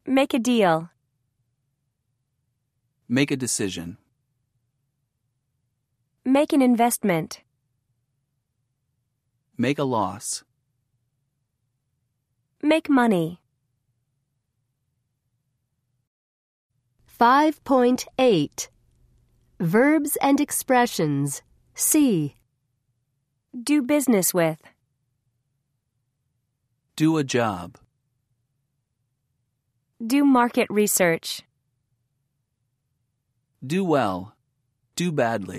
Make a deal. Make a decision. Make an investment. Make a loss. Make money. 5.8 Verbs and expressions. C. Do business with. Do a job. Do market research. Do well. Do badly.